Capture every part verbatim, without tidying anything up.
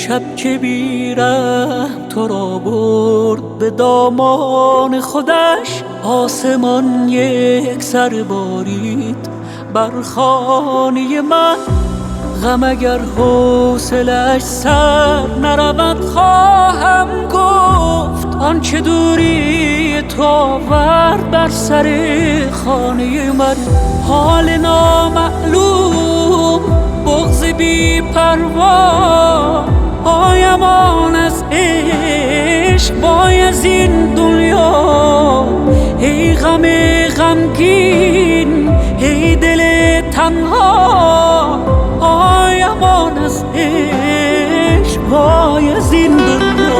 شب که بیرحم تو را برد به دامان خودش، آسمان یک سر بارید بر خانه من. غم اگر حوصله‌اش سر نرود خواهم گفت، آنچه دوری تو آورد بر سر خانه من. حال نامعلوم، بغض بی پروا، آیمان از عشق وای از این دنیا. ای غم غمگین، ای دل تنها، آیمان از عشق وای از این دنیا.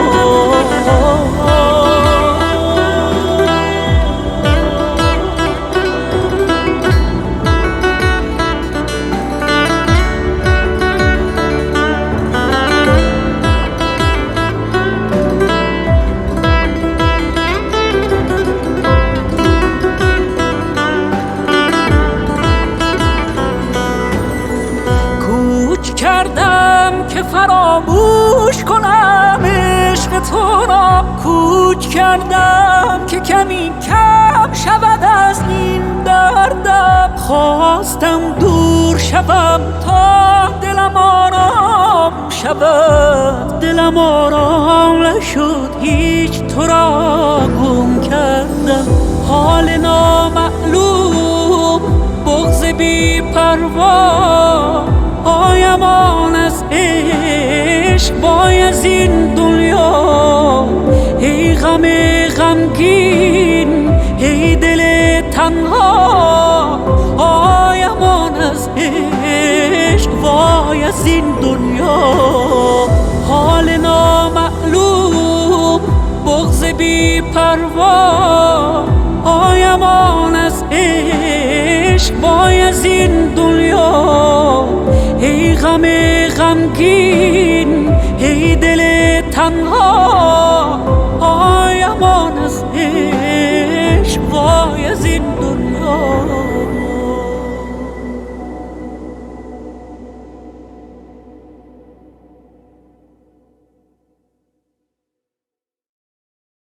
کردم که فراموش کنم عشق تو را، کوچ کردم که کمی کم شود از این دردم. خواستم دور شوم تا دلم آرام شود، دلم آرام نشد، هیچ تو را گم کردم. حال نامعلوم، بغض بی پروا، آیمان از عشق وای از این دنیا. ای غم غمگین، ای دل تنها، آیمان از عشق وای از این دنیا. حال نامعلوم، بغض بی پروا، آیمان از عشق وای از این دنیا. ای غم غمگین، ای دل تنها، آیمان از عشق وای از این دنیا.